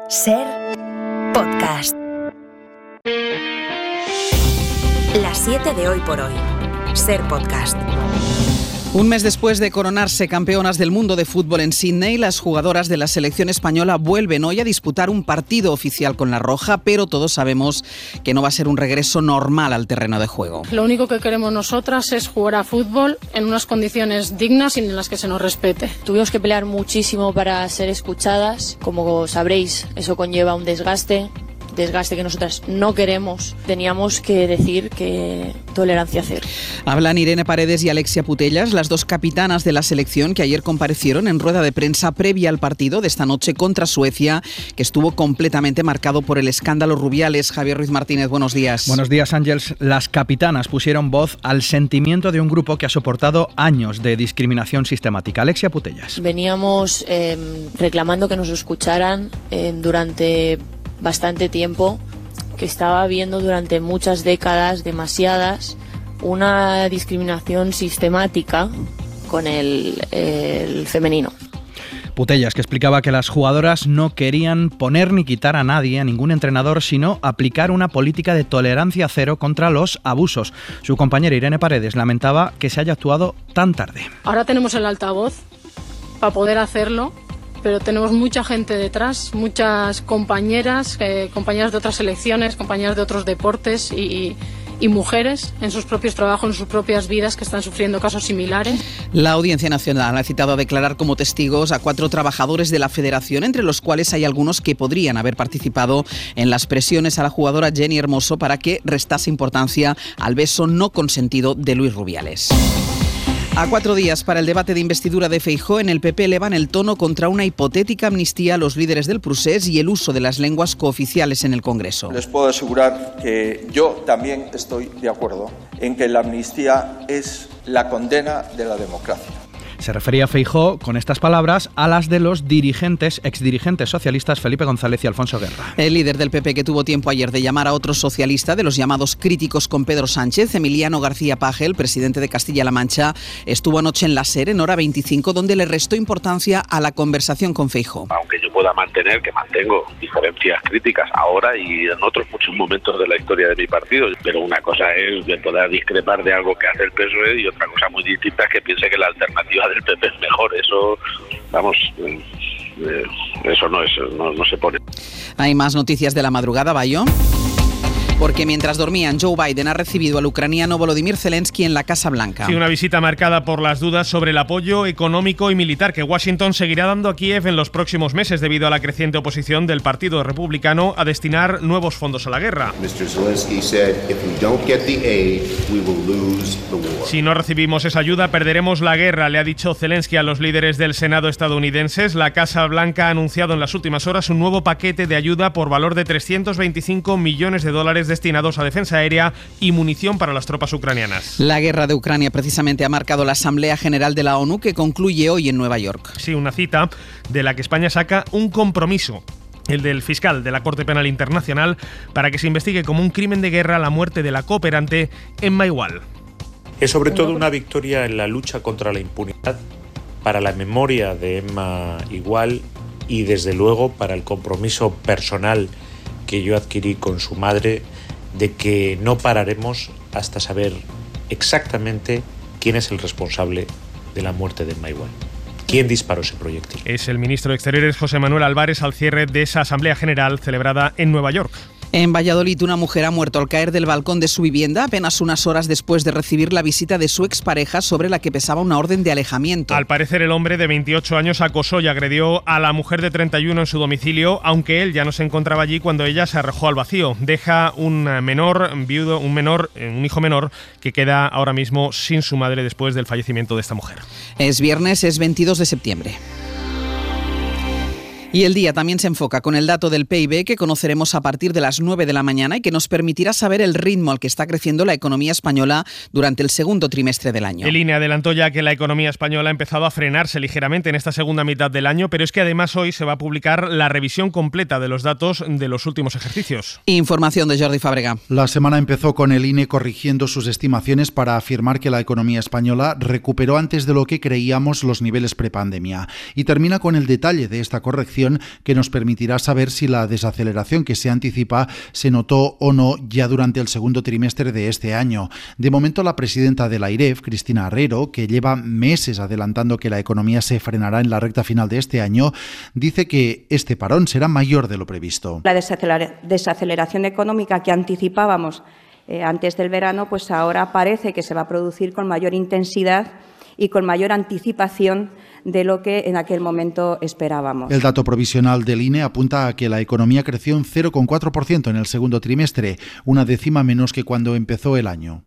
Ser Podcast. Las 7 de Hoy por Hoy. Ser Podcast. Un mes después de coronarse campeonas del mundo de fútbol en Sydney, las jugadoras de la selección española vuelven hoy a disputar un partido oficial con la Roja, pero todos sabemos que no va a ser un regreso normal al terreno de juego. Lo único que queremos nosotras es jugar a fútbol en unas condiciones dignas y en las que se nos respete. Tuvimos que pelear muchísimo para ser escuchadas. Como sabréis, eso conlleva un desgaste que nosotras no queremos. Teníamos que decir que tolerancia cero. Hablan Irene Paredes y Alexia Putellas, las dos capitanas de la selección que ayer comparecieron en rueda de prensa previa al partido de esta noche contra Suecia, que estuvo completamente marcado por el escándalo Rubiales. Javier Ruiz Martínez, buenos días. Buenos días, Ángels. Las capitanas pusieron voz al sentimiento de un grupo que ha soportado años de discriminación sistemática. Alexia Putellas. Veníamos reclamando que nos escucharan durante bastante tiempo, que estaba habiendo durante muchas décadas, demasiadas, una discriminación sistemática con el femenino. Putellas, que explicaba que las jugadoras no querían poner ni quitar a nadie, a ningún entrenador, sino aplicar una política de tolerancia cero contra los abusos. Su compañera Irene Paredes lamentaba que se haya actuado tan tarde. Ahora tenemos el altavoz para poder hacerlo, pero tenemos mucha gente detrás, muchas compañeras de otras selecciones, compañeras de otros deportes y mujeres en sus propios trabajos, en sus propias vidas, que están sufriendo casos similares. La Audiencia Nacional ha citado a declarar como testigos a 4 trabajadores de la Federación, entre los cuales hay algunos que podrían haber participado en las presiones a la jugadora Jenny Hermoso para que restase importancia al beso no consentido de Luis Rubiales. A 4 días para el debate de investidura de Feijóo, en el PP elevan el tono contra una hipotética amnistía a los líderes del procés y el uso de las lenguas cooficiales en el Congreso. Les puedo asegurar que yo también estoy de acuerdo en que la amnistía es la condena de la democracia. Se refería Feijóo, con estas palabras, a las de los exdirigentes socialistas Felipe González y Alfonso Guerra. El líder del PP, que tuvo tiempo ayer de llamar a otro socialista de los llamados críticos con Pedro Sánchez, Emiliano García Paje, el presidente de Castilla-La Mancha, estuvo anoche en la SER en hora 25, donde le restó importancia a la conversación con Feijóo. Aunque yo pueda mantengo diferencias críticas ahora y en otros muchos momentos de la historia de mi partido, pero una cosa es de poder discrepar de algo que hace el PSOE y otra cosa muy distinta es que piense que la alternativa del PP es mejor. Eso, vamos, eso no se pone. Hay más noticias de la madrugada, Bayo. Porque mientras dormían, Joe Biden ha recibido al ucraniano Volodymyr Zelensky en la Casa Blanca. Sí, una visita marcada por las dudas sobre el apoyo económico y militar que Washington seguirá dando a Kiev en los próximos meses debido a la creciente oposición del Partido Republicano a destinar nuevos fondos a la guerra. Si no recibimos esa ayuda, perderemos la guerra, le ha dicho Zelensky a los líderes del Senado estadounidenses. La Casa Blanca ha anunciado en las últimas horas un nuevo paquete de ayuda por valor de $325 millones destinados a defensa aérea y munición para las tropas ucranianas. La guerra de Ucrania precisamente ha marcado la Asamblea General de la ONU, que concluye hoy en Nueva York. Sí, una cita de la que España saca un compromiso, el del fiscal de la Corte Penal Internacional, para que se investigue como un crimen de guerra la muerte de la cooperante Emma Igual. Es sobre todo una victoria en la lucha contra la impunidad, para la memoria de Emma Igual y desde luego para el compromiso personal que yo adquirí con su madre de que no pararemos hasta saber exactamente quién es el responsable de la muerte de Emma Igual. ¿Quién disparó ese proyectil? Es el ministro de Exteriores José Manuel Álvarez al cierre de esa Asamblea General celebrada en Nueva York. En Valladolid, una mujer ha muerto al caer del balcón de su vivienda apenas unas horas después de recibir la visita de su expareja, sobre la que pesaba una orden de alejamiento. Al parecer, el hombre de 28 años acosó y agredió a la mujer de 31 en su domicilio, aunque él ya no se encontraba allí cuando ella se arrojó al vacío. Deja un menor viudo, un hijo menor, que queda ahora mismo sin su madre después del fallecimiento de esta mujer. Es viernes, es 22 de septiembre. Y el día también se enfoca con el dato del PIB que conoceremos a partir de las 9 de la mañana y que nos permitirá saber el ritmo al que está creciendo la economía española durante el segundo trimestre del año. El INE adelantó ya que la economía española ha empezado a frenarse ligeramente en esta segunda mitad del año, pero es que además hoy se va a publicar la revisión completa de los datos de los últimos ejercicios. Información de Jordi Fàbrega. La semana empezó con el INE corrigiendo sus estimaciones para afirmar que la economía española recuperó antes de lo que creíamos los niveles prepandemia. Y termina con el detalle de esta corrección proyección que nos permitirá saber si la desaceleración que se anticipa se notó o no ya durante el segundo trimestre de este año. De momento, la presidenta de la AIREF, Cristina Herrero, que lleva meses adelantando que la economía se frenará en la recta final de este año, dice que este parón será mayor de lo previsto. La desaceleración económica que anticipábamos antes del verano, pues ahora parece que se va a producir con mayor intensidad y con mayor anticipación de lo que en aquel momento esperábamos. El dato provisional del INE apunta a que la economía creció un 0,4% en el segundo trimestre, una décima menos que cuando empezó el año.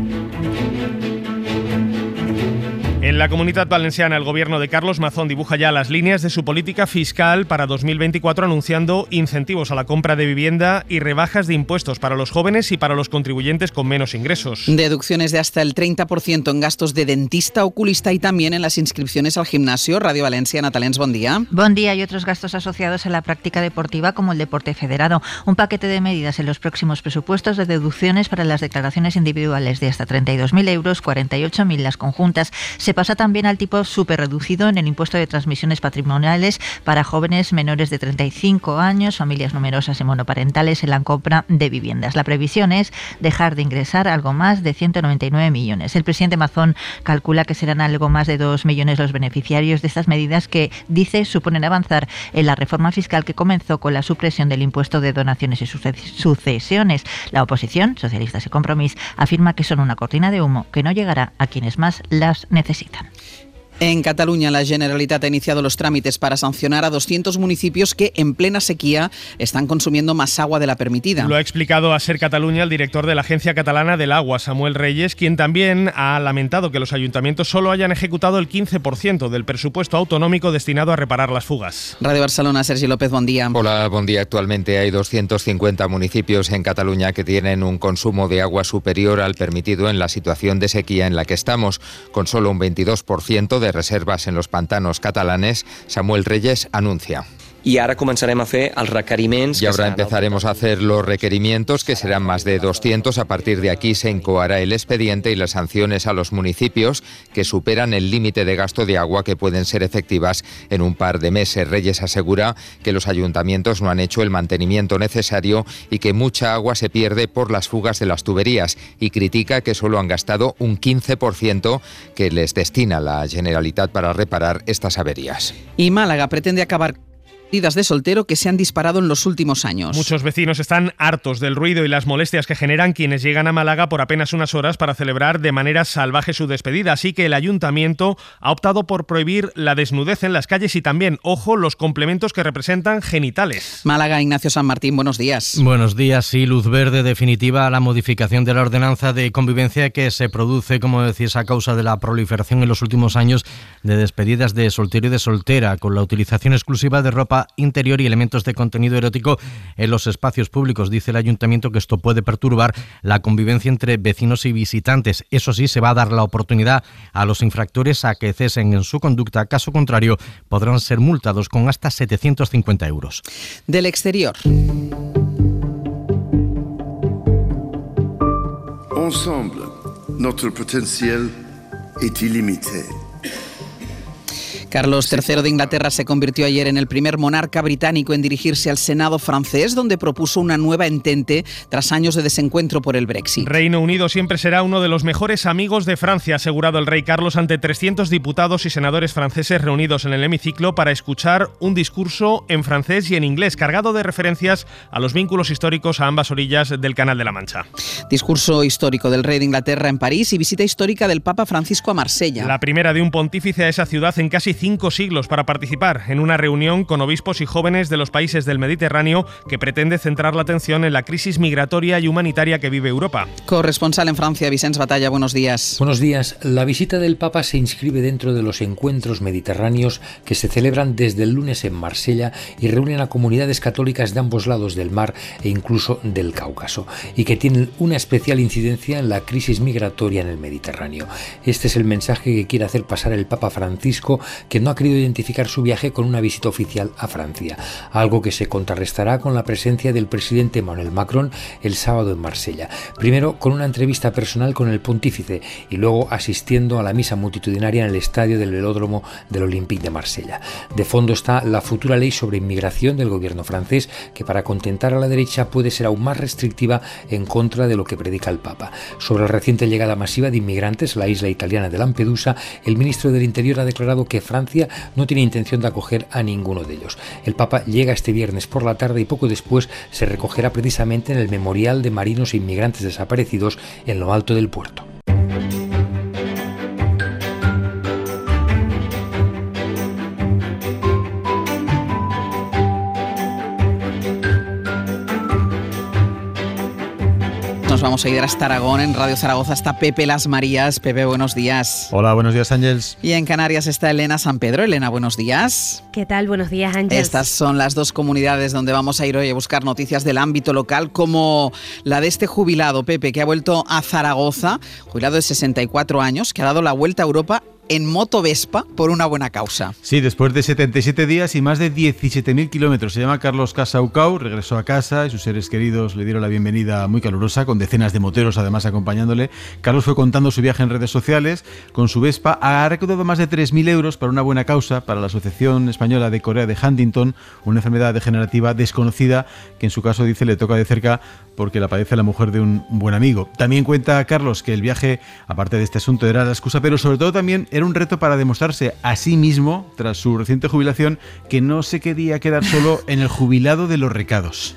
En la Comunitat Valenciana, el gobierno de Carlos Mazón dibuja ya las líneas de su política fiscal para 2024, anunciando incentivos a la compra de vivienda y rebajas de impuestos para los jóvenes y para los contribuyentes con menos ingresos. Deducciones de hasta el 30% en gastos de dentista, oculista y también en las inscripciones al gimnasio. Radio Valencia, Natalens, buen día. Buen día, y otros gastos asociados a la práctica deportiva como el deporte federado. Un paquete de medidas en los próximos presupuestos de deducciones para las declaraciones individuales de hasta 32.000 euros, 48.000 las conjuntas. Se pasa también al tipo superreducido en el impuesto de transmisiones patrimoniales para jóvenes menores de 35 años, familias numerosas y monoparentales en la compra de viviendas. La previsión es dejar de ingresar algo más de 199 millones. El presidente Mazón calcula que serán algo más de 2 millones los beneficiarios de estas medidas que, dice, suponen avanzar en la reforma fiscal que comenzó con la supresión del impuesto de donaciones y sucesiones. La oposición, socialistas y Compromís, afirma que son una cortina de humo que no llegará a quienes más las necesitan. En Cataluña, la Generalitat ha iniciado los trámites para sancionar a 200 municipios que, en plena sequía, están consumiendo más agua de la permitida. Lo ha explicado a Ser Cataluña el director de la Agencia Catalana del Agua, Samuel Reyes, quien también ha lamentado que los ayuntamientos solo hayan ejecutado el 15% del presupuesto autonómico destinado a reparar las fugas. Radio Barcelona, Sergi López, buen día. Hola, buen día. Actualmente hay 250 municipios en Cataluña que tienen un consumo de agua superior al permitido en la situación de sequía en la que estamos, con solo un 22% de reservas en los pantanos catalanes. Samuel Reyes anuncia. Y ahora comenzaremos a hacer los requerimientos. Y ahora empezaremos a hacer los requerimientos, que serán más de 200. A partir de aquí se incoará el expediente y las sanciones a los municipios que superan el límite de gasto de agua, que pueden ser efectivas en un par de meses. Reyes asegura que los ayuntamientos no han hecho el mantenimiento necesario y que mucha agua se pierde por las fugas de las tuberías, y critica que solo han gastado un 15% que les destina la Generalitat para reparar estas averías. Y Málaga pretende acabar despedidas de soltero que se han disparado en los últimos años. Muchos vecinos están hartos del ruido y las molestias que generan quienes llegan a Málaga por apenas unas horas para celebrar de manera salvaje su despedida, así que el ayuntamiento ha optado por prohibir la desnudez en las calles y también, ojo, los complementos que representan genitales. Málaga, Ignacio San Martín, buenos días. Buenos días, sí, luz verde definitiva a la modificación de la ordenanza de convivencia que se produce, como decís, a causa de la proliferación en los últimos años de despedidas de soltero y de soltera, con la utilización exclusiva de ropa interior y elementos de contenido erótico en los espacios públicos. Dice el ayuntamiento que esto puede perturbar la convivencia entre vecinos y visitantes. Eso sí, se va a dar la oportunidad a los infractores a que cesen en su conducta. Caso contrario, podrán ser multados con hasta 750 euros. Del exterior. Ensemble, notre potentiel est illimité. Carlos III de Inglaterra se convirtió ayer en el primer monarca británico en dirigirse al Senado francés, donde propuso una nueva entente tras años de desencuentro por el Brexit. Reino Unido siempre será uno de los mejores amigos de Francia, ha asegurado el rey Carlos ante 300 diputados y senadores franceses reunidos en el hemiciclo para escuchar un discurso en francés y en inglés, cargado de referencias a los vínculos históricos a ambas orillas del Canal de la Mancha. Discurso histórico del rey de Inglaterra en París y visita histórica del Papa Francisco a Marsella. La primera de un pontífice a esa ciudad en casi 5 siglos para participar en una reunión con obispos y jóvenes de los países del Mediterráneo que pretende centrar la atención en la crisis migratoria y humanitaria que vive Europa. Corresponsal en Francia, Vicens Batalla, buenos días. Buenos días. La visita del Papa se inscribe dentro de los encuentros mediterráneos que se celebran desde el lunes en Marsella y reúnen a comunidades católicas de ambos lados del mar e incluso del Cáucaso, y que tienen una especial incidencia en la crisis migratoria en el Mediterráneo. Este es el mensaje que quiere hacer pasar el Papa Francisco, que no ha querido identificar su viaje con una visita oficial a Francia, algo que se contrarrestará con la presencia del presidente Emmanuel Macron el sábado en Marsella. Primero con una entrevista personal con el pontífice y luego asistiendo a la misa multitudinaria en el estadio del velódromo del Olympique de Marsella. De fondo está la futura ley sobre inmigración del gobierno francés, que para contentar a la derecha puede ser aún más restrictiva en contra de lo que predica el Papa. Sobre la reciente llegada masiva de inmigrantes a la isla italiana de Lampedusa, el ministro del Interior ha declarado que Francia no tiene intención de acoger a ninguno de ellos. El Papa llega este viernes por la tarde y poco después se recogerá precisamente en el memorial de marinos e inmigrantes desaparecidos en lo alto del puerto. Nos vamos a ir hasta Aragón. En Radio Zaragoza está Pepe Las Marías. Pepe, buenos días. Hola, buenos días, Ángeles. Y en Canarias está Elena San Pedro. Elena, buenos días. ¿Qué tal? Buenos días, Ángeles. Estas son las dos comunidades donde vamos a ir hoy a buscar noticias del ámbito local, como la de este jubilado, Pepe, que ha vuelto a Zaragoza, jubilado de 64 años, que ha dado la vuelta a Europa en moto Vespa por una buena causa. Sí, después de 77 días y más de 17.000 kilómetros. Se llama Carlos Casaucau, regresó a casa y sus seres queridos le dieron la bienvenida muy calurosa, con decenas de moteros además acompañándole. Carlos fue contando su viaje en redes sociales. Con su Vespa ha recaudado más de 3.000 euros para una buena causa, para la Asociación Española de Corea de Huntington, una enfermedad degenerativa desconocida que en su caso, dice, le toca de cerca porque la padece la mujer de un buen amigo. También cuenta Carlos que el viaje, aparte de este asunto, era la excusa, pero sobre todo también era un reto para demostrarse a sí mismo, tras su reciente jubilación, que no se quería quedar solo en el jubilado de los recados.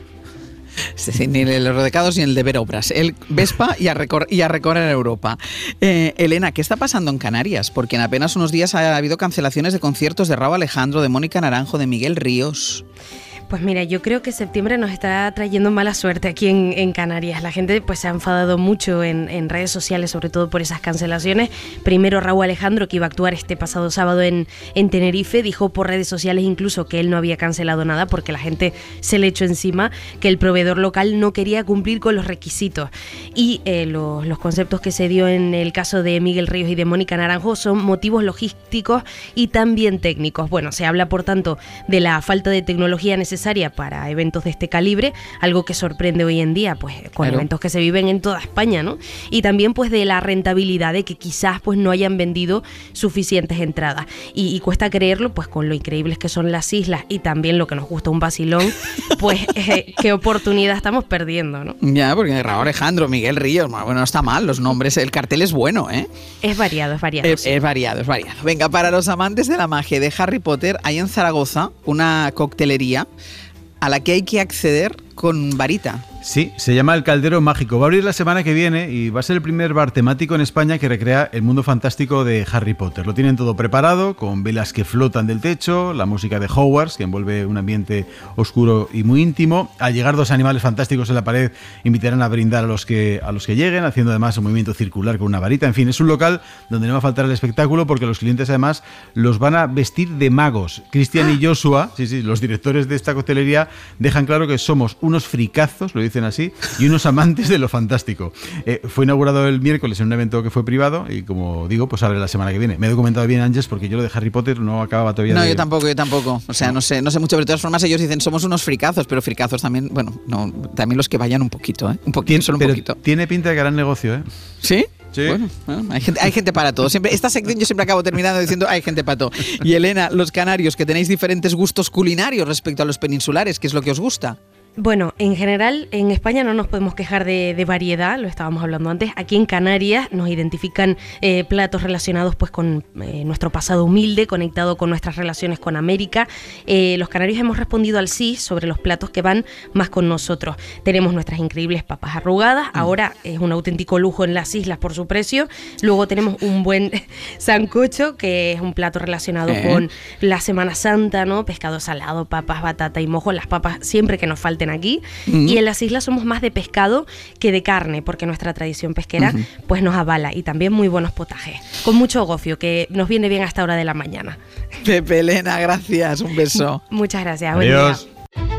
Es decir, ni el de los recados ni el de ver obras. El Vespa y a recorrer Europa. Elena, ¿qué está pasando en Canarias? Porque en apenas unos días ha habido cancelaciones de conciertos de Rauw Alejandro, de Mónica Naranjo, de Miguel Ríos. Pues mira, yo creo que septiembre nos está trayendo mala suerte aquí en Canarias. La gente pues se ha enfadado mucho en redes sociales, sobre todo por esas cancelaciones. Primero Rauw Alejandro, que iba a actuar este pasado sábado en Tenerife, dijo por redes sociales incluso que él no había cancelado nada porque la gente se le echó encima, que el proveedor local no quería cumplir con los requisitos. Y los conceptos que se dio en el caso de Miguel Ríos y de Mónica Naranjo son motivos logísticos y también técnicos. Bueno, se habla por tanto de la falta de tecnología necesaria para eventos de este calibre, algo que sorprende hoy en día, pues con eventos que se viven en toda España, ¿no? Y también pues de la rentabilidad, de que quizás pues no hayan vendido suficientes entradas. Y cuesta creerlo, pues con lo increíbles que son las islas y también lo que nos gusta un vacilón, pues qué oportunidad estamos perdiendo, ¿no? Ya, porque Rauw Alejandro, Miguel Ríos, bueno, no está mal, los nombres, el cartel es bueno, ¿eh? Es variado. Sí. Es variado. Venga, para los amantes de la magia de Harry Potter, hay en Zaragoza una coctelería a la que hay que acceder con varita. Sí, se llama El Caldero Mágico. Va a abrir la semana que viene y va a ser el primer bar temático en España que recrea el mundo fantástico de Harry Potter. Lo tienen todo preparado, con velas que flotan del techo, la música de Hogwarts, que envuelve un ambiente oscuro y muy íntimo. Al llegar dos animales fantásticos en la pared, invitarán a brindar a los que lleguen, haciendo además un movimiento circular con una varita. En fin, es un local donde no va a faltar el espectáculo, porque los clientes además los van a vestir de magos. Cristian y Joshua, los directores de esta coctelería, dejan claro que somos unos fricazos, lo dicen así, y unos amantes de lo fantástico. Fue inaugurado el miércoles en un evento que fue privado y, como digo, pues abre la semana que viene. Me he documentado bien, Ángeles, porque yo lo de Harry Potter no acababa todavía de... No, yo tampoco. O sea, no sé mucho, pero de todas formas ellos dicen somos unos fricazos, pero fricazos también, bueno, no, también los que vayan un poquito, ¿eh? Un poquito. Tiene pinta de que harán negocio, ¿eh? ¿Sí? Sí. Bueno, hay gente para todo. Esta sección yo siempre acabo terminando diciendo hay gente para todo. Y Elena, los canarios, que tenéis diferentes gustos culinarios respecto a los peninsulares, ¿qué es lo que os gusta? Bueno, en general, en España no nos podemos quejar de variedad, lo estábamos hablando antes. Aquí en Canarias nos identifican platos relacionados pues con nuestro pasado humilde, conectado con nuestras relaciones con América. Los canarios hemos respondido al sí sobre los platos que van más con nosotros. Tenemos nuestras increíbles papas arrugadas, ahora es un auténtico lujo en las islas por su precio. Luego tenemos un buen sancocho, que es un plato relacionado con la Semana Santa, ¿no? Pescado salado, papas, batata y mojo, las papas siempre que nos falten aquí. Y en las islas somos más de pescado que de carne, porque nuestra tradición pesquera pues nos avala, y también muy buenos potajes, con mucho gofio, que nos viene bien a esta hora de la mañana. Pepe, Elena, gracias, un beso. Muchas gracias. Adiós.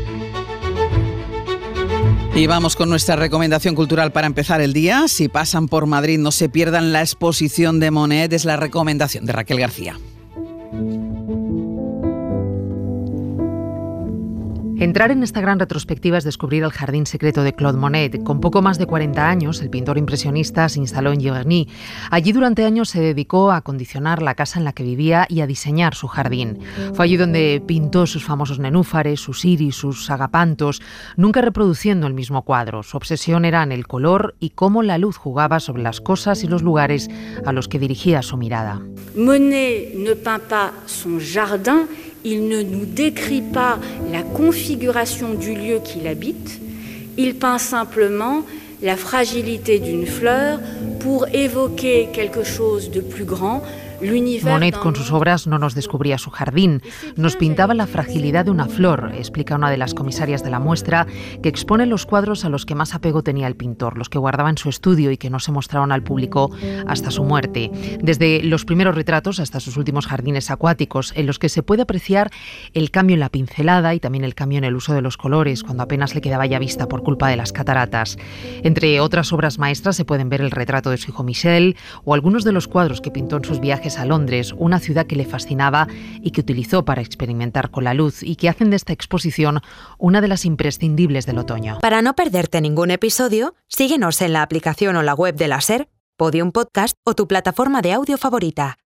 Y vamos con nuestra recomendación cultural para empezar el día. Si pasan por Madrid, no se pierdan la exposición de Monet, es la recomendación de Raquel García. Entrar en esta gran retrospectiva es descubrir el jardín secreto de Claude Monet. Con poco más de 40 años, el pintor impresionista se instaló en Giverny. Allí durante años se dedicó a acondicionar la casa en la que vivía y a diseñar su jardín. Fue allí donde pintó sus famosos nenúfares, sus iris, sus agapantos, nunca reproduciendo el mismo cuadro. Su obsesión era en el color y cómo la luz jugaba sobre las cosas y los lugares a los que dirigía su mirada. Monet ne peint pas son jardin. Il ne nous décrit pas la configuration du lieu qu'il habite, il peint simplement la fragilité d'une fleur pour évoquer quelque chose de plus grand. Monet con sus obras no nos descubría su jardín, nos pintaba la fragilidad de una flor, explica una de las comisarias de la muestra, que expone los cuadros a los que más apego tenía el pintor, los que guardaba en su estudio y que no se mostraron al público hasta su muerte. Desde los primeros retratos hasta sus últimos jardines acuáticos, en los que se puede apreciar el cambio en la pincelada y también el cambio en el uso de los colores, cuando apenas le quedaba ya vista por culpa de las cataratas. Entre otras obras maestras se pueden ver el retrato de su hijo Michel o algunos de los cuadros que pintó en sus viajes a Londres, una ciudad que le fascinaba y que utilizó para experimentar con la luz y que hacen de esta exposición una de las imprescindibles del otoño. Para no perderte ningún episodio, síguenos en la aplicación o la web de la SER, Podium Podcast o tu plataforma de audio favorita.